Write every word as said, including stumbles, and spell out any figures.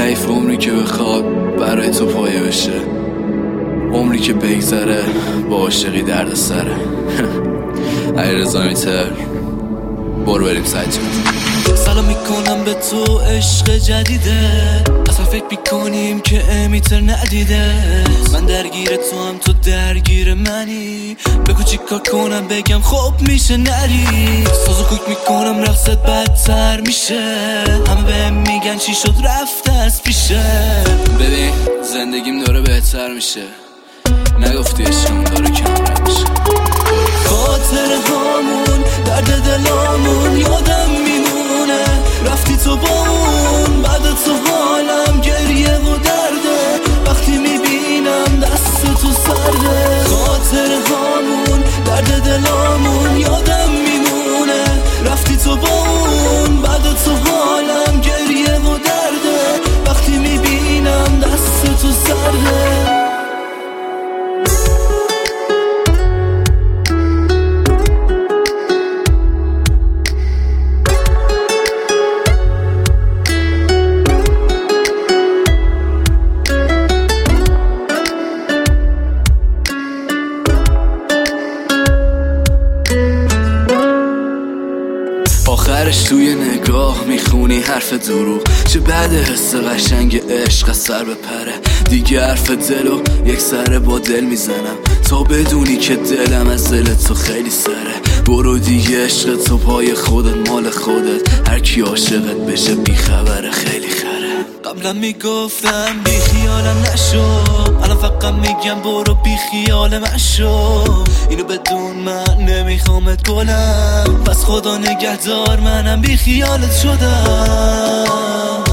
حیف عمری که بخواد برای تو پایه بشه، عمری که بگذره با عاشقی درد سره. علیرضا میتر، برو بریم سجاد. سلام میکنم به تو عشق جدیده، اصلا فکر میکنیم که امیتر ندیده. من درگیر تو هم تو درگیر منی، بگو چی کار کنم بگم خب میشه نری. سازو کوک میکنم رقصت بدتر میشه، همه بهم میگن چی شد رفته از پیشه. ببین زندگیم داره بهتر میشه، نگفتی عشقم داره کمتر میشه. خاطر هامون درد دلامون یادم میمونه، رفتی تو با اون بعد تو حالم گریه و درده، وقتی میبینم دست تو سرده. خاطر هامون درد دلامون یادم میمونه، رفتی تو با اون بعد تو حالم گریه و درده، وقتی میبینم دست تو سرده. آخرش توی نگاه میخونی حرف دروغ، چه بعد حس قشنگ عشق سر بپره. دیگه حرف دلو یک سره با دل میزنم، تا بدونی که دلم از دل تو خیلی سره. برو دیگه عشق تو پای خودت مال خودت، هر کی عاشقت بشه بیخبره خیلی خره. قبلا میگفتم بی خیالم نشو، الان فقط میگم برو بی خیال من شو. اینو بدون من نمیخوامت گلم، پس خدا نگهدار منم بی خیالت شدم.